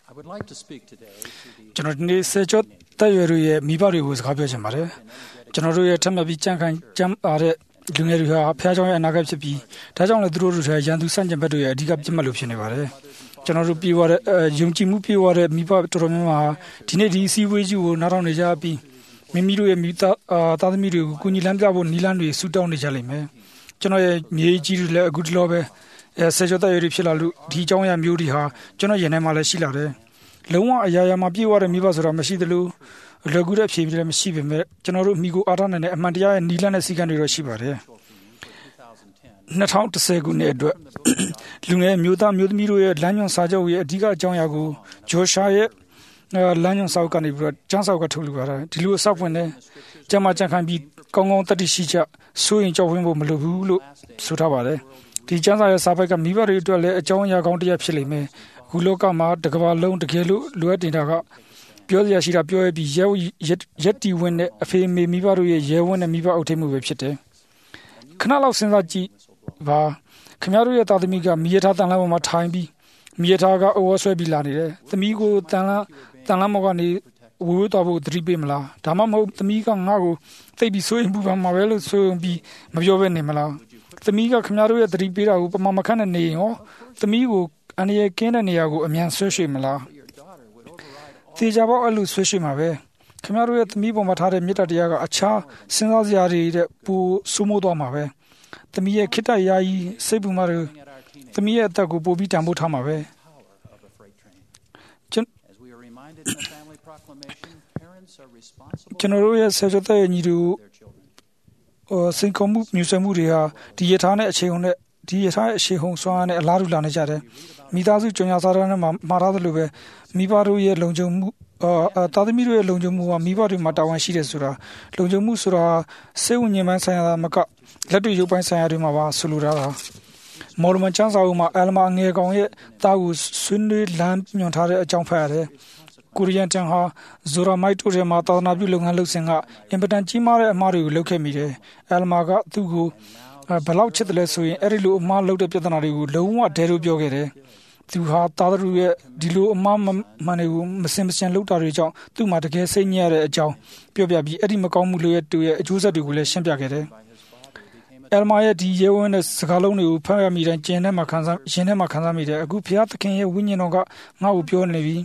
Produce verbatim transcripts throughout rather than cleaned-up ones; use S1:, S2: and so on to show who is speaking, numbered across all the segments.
S1: ကျွန်တော်ဒီနေ့စေချောတဲ့ရွယ်ရဲ့မိဘတွေကိုစကားပြောချင်ပါတယ်ကျွန်တော်တို့ရဲ့ထပ်မပြီးကြံ့ခိုင်ကြမ်းပါတဲ့လူငယ်တွေဟာဖျားချောင်းရဲ့အနာဂတ်ဖြစ်ပြီးဒါကြောင့်လည်းသူတို့တို့ရဲ့ရန်သူစန့်ကျင်ဘက်တွေရဲ့အဓိကပြစ်မှတ်လို့ဖြစ်နေပါတယ်ကျွန်တော်တို့ပြေဝတဲ့ယုံကြည်မှုပြေဝတဲ့မိဘတော်တော်များများဒီနေ့ဒီစီဝေးကြီးကိုနားထောင်နေကြပြီးမိမိတို့ရဲ့မိသားသားသမီးတွေကိုကူညီလမ်းပြဖို့နီလန်းတွေဆူတောင်းနေကြလိမ့်မယ်ကျွန်တော်ရဲ့မြေကြီးတွေလည်းအခုတလောပဲစေချောတဲ့ရွယ်ဖြစ်လာလို့ဒီအကြောင်းအရာမျိုးတွေဟာကျွန်တော်ရင်ထဲမှာလည်းရှိလာတယ်လုံးဝအရာရာမှာပြေဝတဲ့မိဘဆိုတာမရှိသလိုလောကူတဲ့ဖြေပြီးလည်းမရှိပေမဲ့ကျွန်တော်တို့မိကိုအားထားနိုင်တဲ့အမှန်တရားရဲ့နီလန်းတဲ့စီကံတွေတော့ရှိပါတယ်၂၀၁၀ခုနှစ်အတွက်လူငယ်မျိုးသားမျိုးသမီးတို့ရဲ့လမ်းညွှန်စာချုပ်ရဲ့အဓိကအကြောင်းအရာကိုဂျိုရှာရဲ့လမ်းညွှန်စာအုပ်ကနေပြီးတော့ကျန်းစာအုပ်ကထုတ်လူပါတာဒီလိုအဆောက်ဖွင့်တဲ့ကျမကြံခံပြီးကောင်းကောင်းတတိရှိကြစိုးရင်ကြောက်ဝင်းဖို့မလိုဘူးလို့ဆိုထားပါတယ်ဒီကျန်းစာရဲ့စာပိုက်ကမိဘတွေအတွက်လည်းအကြောင်းအရာကောင်းတစ်ရပ်ဖြစ်လိမ့်မယ်အခုလောကမှာတကဘာလုံးတကယ်လို့လိုအပ်တင်တာကပြောရရှိတာပြောရပြီးရဲရက်တီဝင်းနဲ့အဖေမေမိဘတို့ရဲ့ရဲဝင်းနဲ့မိဘအုပ်ထိပ်မှုပဲဖြစ်တယ်ခဏလောက်စဉ်းစားကြည့်ပါခင်ဗျားတို့ရဲ့သားသမီးကမိရထားတန်လန်းပေါ်မှာထိုင်ပြီးမိရထားကအိုဝဆွဲပြီးလာနေတယ်သမီးကိုတန်လန်းတန်လန်းမော်ကနေဝေဝေးသွားဖို့သတိပေးမလားဒါမှမဟုတ်သမီးကငါ့ကိုသိပ်ပြီးဆိုရင်ပူပန်မှာပဲလို့ဆိုရင်ပြီးမပြောဘဲနေမလားသမီးကခင်ဗျားတို့ရဲ့သတိပေးတာကိုပမာမခန့်နဲ့နေရောသမီးကိုအန္တရာယ်ကင်းတဲ့နေရာကိုအမြန်ဆွဲရွှေ့မလားတေချာပေါအဲ့လိုဆွဲရွှေ့မှာပဲခင်ဗျားတို့ရဲ့သမီးပေါ်မှာထားတဲ့မေတ္တာတရားကအခြားစဉ်းစားစရာတွေတဲ့ပူဆိုးမိုးသွားမှာပဲသမီးရဲ့ခိတ္တယာယီစိတ်ပူမှတွေသမီးရဲ့အသက်ကိုပို့ပြီးတန်ဖိုးထားမှာပဲကျွန်တော်တို့ရဲ့ဆက်စပ်တဲ့ညီတို့စိန်ခေါ်မှုမျိုးဆွဲမှုတွေဟာဒီရထားနဲ့အခြေုံနဲ့ဒီရထားရဲ့အခြေုံစွမ်းနဲ့အလားတူလာနေကြတယ်မိသားစုကြုံရစားတဲ့နဲ့မှာမှားထားသလိုပဲမိဘတို့ရဲ့လုံခြုံမှုအာတာသမီတို့ရဲ့လုံခြုံမှုကမိဘတွေမှာတာဝန်ရှိတယ်ဆိုတာလုံခြုံမှုဆိုတာစိတ်ဝိညာဉ်ပိုင်းဆိုင်ရာမကလက်တွေ့ရုပ်ပိုင်းဆိုင်ရာတွေမှာပါဆိုလိုတာမော်လ်မန်ချန်စာအုပ်မှာအလမာငယ်ကောင်ရဲ့တာကိုဆွေးနွေးလမ်းညွှန်ထားတဲ့အကြောင်းဖတ်ရတယ်ကိုရီးယားတန်ဟာဇိုရာမိုက်တိုရဲ့မှာတာသနာပြုလုပ်ငန်းလုပ်စဉ်ကအင်ပတန်ကြီးမားတဲ့အမှားတွေကိုလုပ်ခဲ့မိတယ်အလမာကသူ့ကိုဘယ်လောက်ချစ်တယ်လဲဆိုရင်အဲ့ဒီလိုအမှားလုပ်တဲ့ပြဿနာတွေကိုလုံးဝဒဲလို့ပြောခဲ့တယ်သူဟာသားသူရဲ့ဒီလိုအမှားမှန်တွေကိုမစင်မစင်လုပ်တာတွေကြောင့်သူ့မှာတကယ်စိတ်ညစ်ရတဲ့အကြောင်းပြောပြပြီးအဲ့ဒီမကောင်းမှုတွေရဲ့တူရဲ့အကျိုးဆက်တွေကိုလည်းရှင်းပြခဲ့တယ်အယ်မာရဲ့ဒီရဲဝန်းတဲ့စကားလုံးတွေကိုဖတ်ရမိတဲ့ကျင်းထဲမှာခံစားရှင်ထဲမှာခံစားမိတယ်အခုဘုရားသခင်ရဲ့ဝိညာဉ်တော်ကငါ့ကိုပြောနေပြီ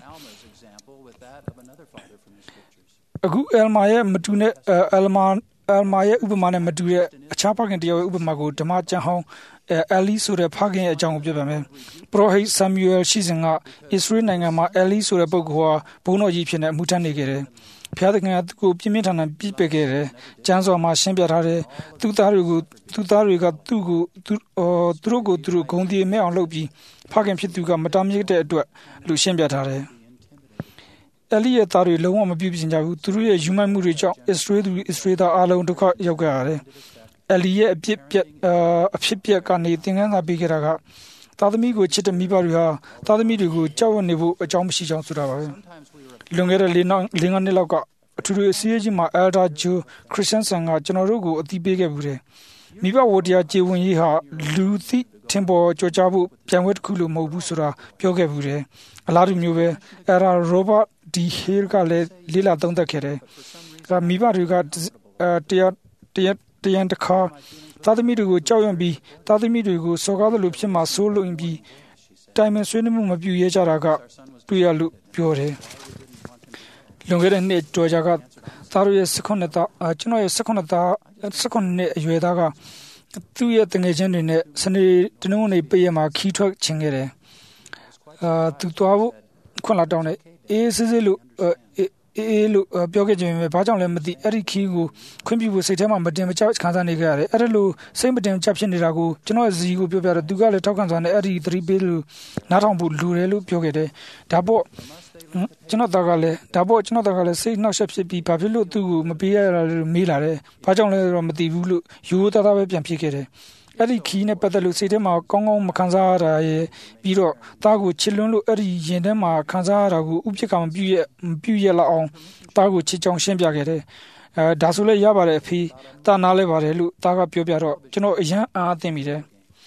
S1: အခုအယ်မာရဲ့မတူနဲ့အယ်မာအယ်မာရဲ့ဥပမာနဲ့မတူတဲ့အခြားဖခင်တယောက်ရဲ့ဥပမာကိုဓမ္မကျမ်းဟောင်းအဲလီဆိုတဲ့ဖခင်ရဲ့အကြောင်းကိုပြောပြမယ်ပရိုဟိတ်ဆာမြူအယ်ရှိစင်ကအစ္စရေးနိုင်ငံမှာအဲလီဆိုတဲ့ပုဂ္ဂိုလ်ဟာဘုန်းတော်ကြီးဖြစ်နေအမှုထမ်းနေခဲ့တယ်ဘုရားသခင်ကသူ့ကိုပြင်းပြင်းထန်ထန်ပြစ်ပယ်ခဲ့တယ်ကျမ်းစာမှာရှင်းပြထားတယ်သူသားတွေကိုသူသားတွေကသူ့ကိုသူသူတို့ကိုသူတို့ဂုဏ်တည်မဲ့အောင်လုပ်ပြီးဖခင်ဖြစ်သူကမတားမြစ်တဲ့အတွက်လူရှင်းပြထားတယ်အလီရဲ့သားတွေလုံးဝမပြုပြင်ကြဘူးသူတို့ရဲ့ယူမိုက်မှုတွေကြောင့်အစ္စရေးသူအစ္စရေးသားအားလုံးဒုက္ခရောက်ကြရတယ်အလီရဲ့အဖြစ်ပြက်အဖြစ်ပြက်ကနေသင်ခန်းစာပေးခဲ့တာကသားသမီးကိုချစ်တဲ့မိဘတွေဟာသားသမီးတွေကိုကြောက်ရွံ့နေဖို့အကြောင်းမရှိကြောင်းဆိုတာပါပဲလွန်ခဲ့တဲ့လေးနှစ်လောက်ကအထူးအစည်းအဝေးကြီးမှာ Elder Joe Christensen ကကျွန်တော်တို့ကိုအသိပေးခဲ့ဘူးတယ်မိဘဝတရားကျေဝင်ရေးဟာလူသိထင်ပေါ်ကြောကြားဖို့ပြန်ဝဲတစ်ခုလို့မဟုတ်ဘူးဆိုတာပြောခဲ့ဘူးတယ်အလားတူမျိုးပဲ Elder Robert D. Hale ကလည်းလေးလာသုံးသပ်ခဲ့တယ်မိဘတွေကတရားတရားတရားတစ်ခါသားသမီးတွေကိုကြောက်ရွံ့ပြီးသားသမီးတွေကိုစော်ကားသလိုဖြစ်မှဆိုးလို့ပြီးတိုင်ပင်ဆွေးနွေးမှုမပြုရဲကြတာကတွေ့ရလို့ပြောတယ်လွန်ခဲ့တဲ့နှစ်တော်ကြာကသားတို့ရဲ့စခွန်းနဲ့သားကျွန်တော်ရဲ့စခွန်းနဲ့သားစခွန်းနဲ့အရွယ်သားကသူ့ရဲ့တငယ်ချင်းတွေနဲ့စနေတနင်္ဂနွေနေ့ပိတ်ရမှာခီးထွက်ခြင်းခဲ့တယ်အာသူသွားဖို့ခွန်လာတောင်းတယ်အေးစစ်စစ်လို့အေးလို့ပြောခဲ့ကြတယ်ဘာကြောင့်လဲမသိအဲ့ဒီခီးကိုခွင့်ပြုဖို့စိတ်ထဲမှာမတင်မကျခံစားနေကြရတယ်အဲ့ဒါလို့စိတ်မတင်ချက်ဖြစ်နေတာကိုကျွန်တော်ဇီကိုပြောပြတော့သူကလည်းထောက်ခံစွာနဲ့အဲ့ဒီသတိပေးလို့နားထောင်ဖို့လူတယ်လို့ပြောခဲ့တယ်ဒါပေါ့ကျွန်တော်သားကလည်းဒါပေါ့ကျွန်တော်သားကလည်းစိတ်နှောက်ယှက်ဖြစ်ပြီးဘာဖြစ်လို့သူ့ကိုမပေးရတာလို့မေးလာတယ်ဘာကြောင့်လဲတော့မသိဘူးလို့ရိုးသားသားပဲပြန်ဖြစ်ခဲ့တယ်အဲ့ဒီခီးနဲ့ပတ်သက်လို့စိတ်ထဲမှာကောင်းကောင်းမခံစားရတာရဲ့ပြီးတော့သားကိုချစ်လွန်းလို့အဲ့ဒီရင်ထဲမှာခံစားရတာကိုဥပ္ပခါမပြုရမပြုရလောက်အောင်သားကိုချစ်ကြောင်ရှင်းပြခဲ့တယ်အဲဒါဆိုလည်းရပါတယ်အဖေသားနားလဲပါတယ်လို့သားကပြောပြတော့ကျွန်တော်အယံအားအသင့်မိတယ်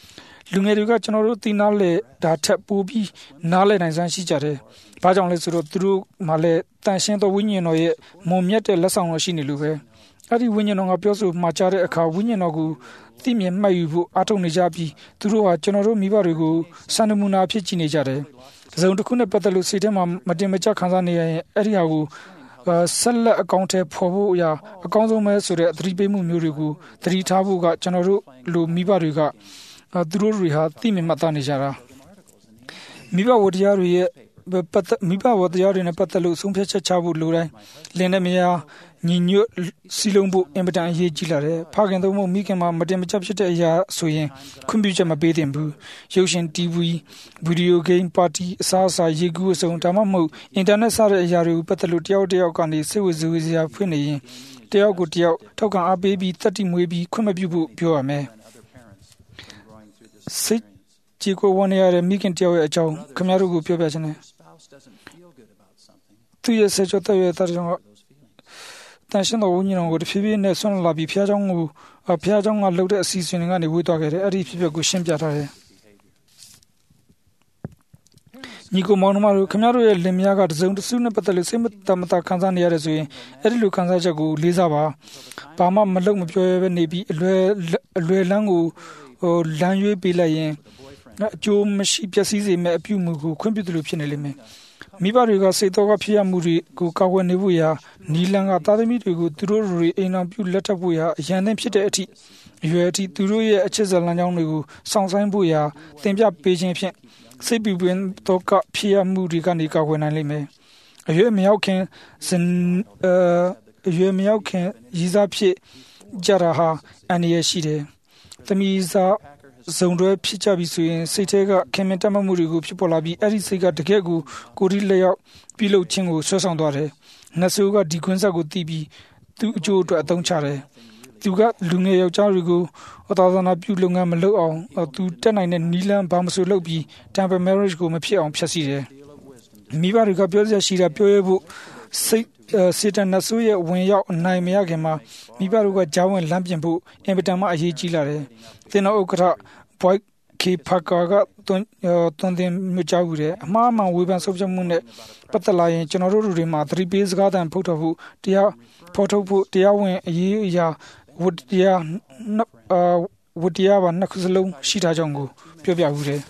S1: လူငယ်တွေကကျွန်တော်တို့သိနာလေဒါထက်ပိုပြီးနားလည်နိုင်စမ်းရှိကြတယ်။ဘာကြောင့်လဲဆိုတော့သူတို့မှလည်းတန်ရှင်းသောဝိညာဉ်တော်ရဲ့မုံမြတ်တဲ့လက်ဆောင်တော်ရှိနေလို့ပဲ။အဲ့ဒီဝိညာဉ်တော်ကပြောဆိုမှာကြားတဲ့အခါဝိညာဉ်တော်ကိုသိမြင်မှတ်ယူဖို့အားထုတ်နေကြပြီးသူတို့ဟာကျွန်တော်တို့မိဘတွေကိုစံနမူနာဖြစ်ကြည့်နေကြတယ်။တစ်စုံတစ်ခုနဲ့ပတ်သက်လို့စိတ်ထဲမှာမတင်မကျခံစားနေရရင်အဲ့ဒီဟာကိုဆက်လက်အကောင့်ထဲပေါ်ဖို့အရာအကောင်းဆုံးပဲဆိုတဲ့သတိပေးမှုမျိုးတွေကိုသတိထားဖို့ကကျွန်တော်တို့လူမိဘတွေကသူတို့တွေဟာသိမြင်မှတ်သားနေကြတာမိဘဝတရားတွေရဲ့ပတ်သက်မိဘဝတရားတွေနဲ့ပတ်သက်လို့ဆုံးဖြတ်ချက်ချဖို့လိုတိုင်းလင်းနဲ့မယားညီညွတ်စီလုံးဖို့အင်ပတန်အရေးကြီးလာတယ်ဖခင်တို့မိခင်မှာမတင်မကျဖြစ်တဲ့အရာဆိုရင်ခွင့်ပြုချက်မပေးသင့်ဘူးရုပ်ရှင် တီဗီ ဗီဒီယိုဂိမ်းပါတီအစားအစာရေကူးအစုံဒါမှမဟုတ်အင်တာနက်စတဲ့အရာတွေကိုပတ်သက်လို့တယောက်တယောက်ကနေစိတ်ဝိဇဝေစရာဖွင့်နေရင်တယောက်ကိုတယောက်ထောက်ခံအားပေးပြီးတတိမွေးပြီးခွင့်မပြုဖို့ပြောရမယ်စိတ်ကြည်ကိုဝန်းရတဲ့မိခင်တယောက်ရဲ့အကြောင်းခင်ဗျားတို့ကိုပြောပြချင်တယ်သူရဲ့ဆက်ကြောတဲ့တဲ့ကြောင့်တန်ရှင်းသောဝိညာဉ်တော်ကိုတဖြည်းဖြည်းနဲ့ဆွမ်းလာပြီးဖျားเจ้าကိုဖျားเจ้าကလှုပ်တဲ့အစီအစဉ်တွေကနေဝေးသွားခဲ့တယ်အဲ့ဒီဖြစ်ပျက်ကိုရှင်းပြထားတယ်ညီကိုမောင်နှမတို့ခင်ဗျားတို့ရဲ့လင်မယားကတစုံတစုနဲ့ပတ်သက်လို့စိတ်မတမတာခံစားနေရတဲ့ဆိုရင်အဲ့ဒီလိုခံစားချက်ကိုလေးစားပါဘာမှမလုပ်မပြောရဘဲနေပြီးအလွယ်အလွယ်လန်းကိုဟိုလမ်းရွေးပေးလိုက်ရင်အကျိုးမရှိပျက်စီးစေမဲ့အပြုမှုကိုခွင့်ပြုသလိုဖြစ်နေလိမ့်မယ်မိဘတွေကစိတ်တော်ကဖြစ်ရမှုတွေကိုကာကွယ်နေဖို့ရာနီလန်ကသားသမီးတွေကိုသူတို့တွေအိမ်အောင်ပြုလက်ထပ်ဖို့ရာအရန်သင်းဖြစ်တဲ့အထိအရွယ်အထိသူတို့ရဲ့အချစ်ဇလန်းကြောင်းတွေကိုစောင့်ဆိုင်ဖို့ရာသင်ပြပေးခြင်းဖြင့်စိတ်ပူပင်တော့ကဖြစ်ရမှုတွေကနေကာကွယ်နိုင်လိမ့်မယ်အရွယ်မရောက်ခင်စင်အရွယ်မရောက်ခင်ရည်စားဖြစ်ကြတာဟာအန္တရာယ်ရှိတယ်သမီးစားဇုံတွဲဖြစ်ကြပြီဆိုရင်စိတ်ထဲကခင်မင်တတ်မှတ်မှုတွေကိုဖြစ်ပေါ်လာပြီးအဲ့ဒီစိတ်ကတကယ့်ကိုကိုရီလျောက်ပြုလုပ်ခြင်းကိုဆွဲဆောင်သွားတယ်။နတ်ဆိုးကဒီကွင်းဆက်ကိုတီးပြီးသူ့အကျိုးအတွက်အသုံးချတယ်။သူကလူငယ်ယောက်ျားတွေကိုအသာသနာပြုလုပ်ငန်းမလုပ်အောင်သူတက်နိုင်တဲ့နီလန်ဘာမဆိုလုပ်ပြီး temple marriage ကိုမဖြစ်အောင်ဖျက်ဆီးတယ်။မိဘတွေကပြောစရာရှိတာပြောရဖို့စိတ်စေတနာဆိုးရဲ့ဝင်ရောက်နိုင်မရခင်မှာမိဘတို့ကကြားဝင်လမ်းပြင်ဖို့အင်ပတန်မှအရေးကြီးလာတယ်။သင်တော်ဥက္ကဋ္ဌ Boy K Parker ကတွန်းတွန်းတင်မြကြဘူးတယ်အမှားမှန်ဝေဖန်ဆုတ်ချက်မှုနဲ့ပတ်သက်လာရင်ကျွန်တော်တို့တွေမှာသတိပေးစကားတန်ဖုတ်ထုတ်ဖို့တရားဖော်ထုတ်ဖို့တရားဝင်အရေးအရာဝတ္တရားဝတ္တရားပါနှစ်ခုစလုံးရှိတာကြောင့်ကိုပြောပြဘူးတယ်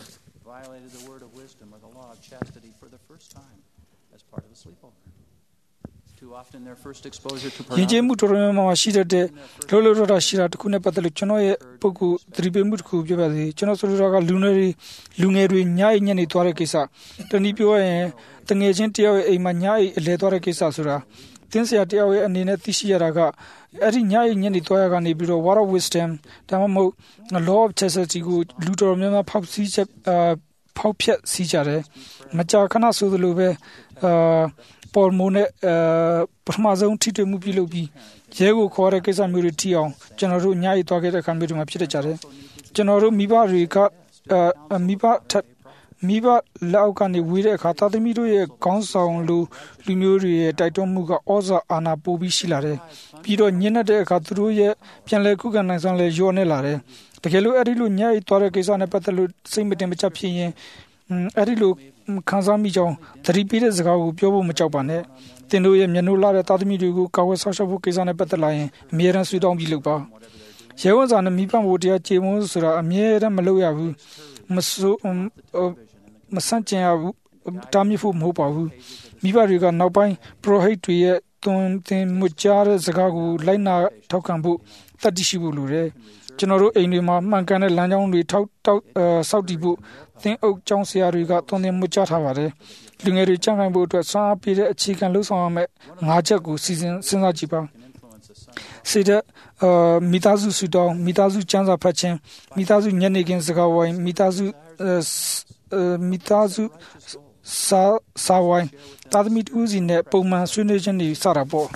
S1: ယဉ်ကျေးမှုတော်တော်များများရှိတဲ့လောလောတော်ရှိတာတခုနဲ့ပတ်သက်လို့ကျွန်တော်ရဲ့ပုဂ္ဂိုလ်သတိပေးမှုတစ်ခုပြောပြစီကျွန်တော်ဆိုလိုတာကလူငယ်တွေလူငယ်တွေညအိညနေသွားတဲ့ကိစ္စတနည်းပြောရရင်တငယ်ချင်းတယောက်ရဲ့အိမ်မှာညအိအလဲသွားတဲ့ကိစ္စဆိုတာသင်ဆရာတယောက်ရဲ့အနေနဲ့သိရှိရတာကအဲ့ဒီညအိညနေသွားရကနေပြီးတော့ word of wisdom ဒါမှမဟုတ် law of chastity ကိုလူတော်များများဖောက်စီးချက်ဖောက်ဖြက်စီးကြတယ်မကြာခဏဆိုသလိုပဲအာပေါ်မိုနဲ့ပထမဆုံးထိတွေ့မှုပြုလုပ်ပြီးရဲကိုခေါ်တဲ့ကိစ္စမျိုးတွေထိအောင်ကျွန်တော်တို့ညအိသွားခဲ့တဲ့အခါမျိုးတွေမှာဖြစ်တတ်ကြတယ်ကျွန်တော်တို့မိဘတွေကမိဘထက်မိဘလောက်ကနေဝေးတဲ့အခါသားသမီးတို့ရဲ့ခေါင်းဆောင်လူလူမျိုးတွေရဲ့တိုက်တွန်းမှုကဩဇာအာဏာပိုပြီးရှိလာတယ်ပြီးတော့ညှင်းတဲ့အခါသူတို့ရဲ့ပြန်လည်ခုခံနိုင်စွမ်းလည်းလျော့နေလာတယ်တကယ်လို့အဲ့ဒီလိုညအိသွားတဲ့ကိစ္စနဲ့ပတ်သက်လို့စိတ်မတင်မကျဖြစ်ရင်အဲ့ဒီလိုခံစားမိကြောင်းသတိပေးတဲ့စကားကိုပြောဖို့မကြောက်ပါနဲ့သင်တို့ရဲ့မျက်နှာလာတဲ့သားသမီးတွေကိုကာဝယ်ဆောက်ရှောက်ဖို့ကိစ္စနဲ့ပတ်သက်လာရင်အမြဲတမ်းဆွေးတောင်းပြီးလုပ်ပါရဲဝန်စာနဲ့မိဘမို့တရားကြေမုန်းဆိုတာအမြဲတမ်းမလုပ်ရဘူးမဆိုးမဆန့်ကျင်ရဘူးတားမြစ်ဖို့မဟုတ်ပါဘူးမိဘတွေကနောက်ပိုင်းပရိုဟိတ်တွေရဲ့သွန်သင်မှုကြားတဲ့စကားကိုလိုက်နာထောက်ခံဖို့တတ်သိရှိဖို့လိုတယ်ကျွန်တော်တို့အိမ်တွေမှာမှန်ကန်တဲ့လမ်းကြောင်းတွေထောက်တောက်စောက်တည်ဖို့သင်အုပ်ကျောင်းဆရာတွေကသွန်သင်မှုကြားထားပါတယ်လူငယ်တွေကြံ့ခိုင်ဖို့အတွက်စွမ်းအားပေးတဲ့အခြေခံလှုပ်ဆောင်ရမယ့်ငါးချက်ကိုစီစဉ်စဉ်းစားကြည့်ပါစေတဲ့မိသားစုစုတောင်းမိသားစုကျန်းစာဖတ်ခြင်းမိသားစုညနေခင်းစကားဝိုင်းမိသားစုမိသားစုစာစာဝိုင်းတာသမီတူးစီနဲ့ပုံမှန်ဆွေးနွေးခြင်းတွေစတာပေါ့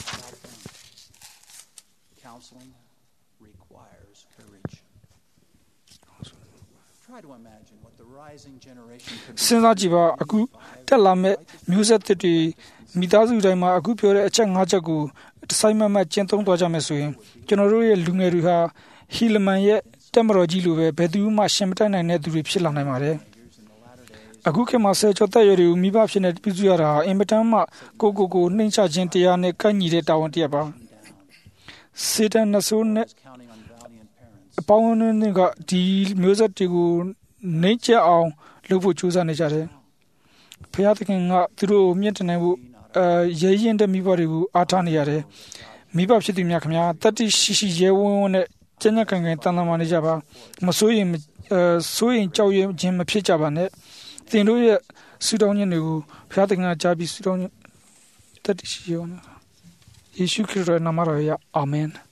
S1: စဉ်းစားကြည့်ပါအခုတက်လာမဲ့မျိုးဆက်တွေမိသားစုတိုင်းမှာအခုပြောတဲ့အချက်၅ချက်ကိုတစိုက်မမကျင့်သုံးသွားကြမယ်ဆိုရင်ကျွန်တော်တို့ရဲ့လူငယ်တွေဟာဟီလမန်ရဲ့တက်မတော်ကြီးလိုပဲဘယ်သူမှရှင်မတိုက်နိုင်တဲ့သူတွေဖြစ်လာနိုင်ပါတယ်အခုခေတ်မှာဆယ်ကျော်သက်ရွယ်တွေကိုမိဘဖြစ်နေပြုစုရတာအင်မတန်မှကိုကိုကိုနှိမ့်ချခြင်းတရားနဲ့ကိုက်ညီတဲ့တာဝန်တရားပါစေတနာဆိုးနဲ့အပေါင်းအသင်းကဒီမျိုးဆက်တွေကိုနှိမ့်ချအောင်လုပ်ဖို့ကြိုးစားနေကြတယ်ဖျားသခင်ကသူတို့မြင့်တနိုင်ဖို့အဲရဲရင်တဲ့မိဘတွေကိုအားထားနေရတယ်မိဘဖြစ်သူများခင်ဗျာတတိရှိရှိရဲဝန်းဝန်းနဲ့ကျဉ်းကျဉ်းကန်ကန်တန်တမာနေကြပါမစိုးရင်အဲစိုးရင်ကြောက်ရွံ့ခြင်းမဖြစ်ကြပါနဲ့သင်တို့ရဲ့ဆူတောင်းခြင်းတွေကိုဖျားသခင်ကကြားပြီးဆူတောင်းတတိရှိရောယေရှုခရစ်တော်နာမတော်ရဲ့အာမင်